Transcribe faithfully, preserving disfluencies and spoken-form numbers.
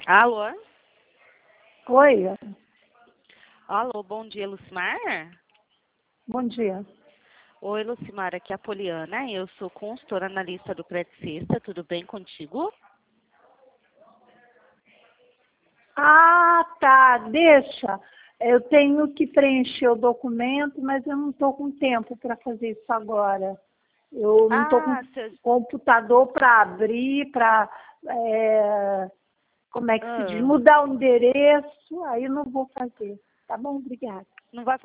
Alô? Oi, Alô, bom dia, Lucimar? bom dia. Oi, Lucimar, aqui é a Poliana. Eu sou consultora analista do Credit Sexta. Tudo bem contigo? Ah, tá, deixa. Eu tenho que preencher o documento, mas eu não estou com tempo para fazer isso agora. Eu não estou com Ah, cê... computador para abrir, para, é, como é que se diz, ah, mudar o endereço, aí eu não vou fazer. Tá bom? Obrigada. não vai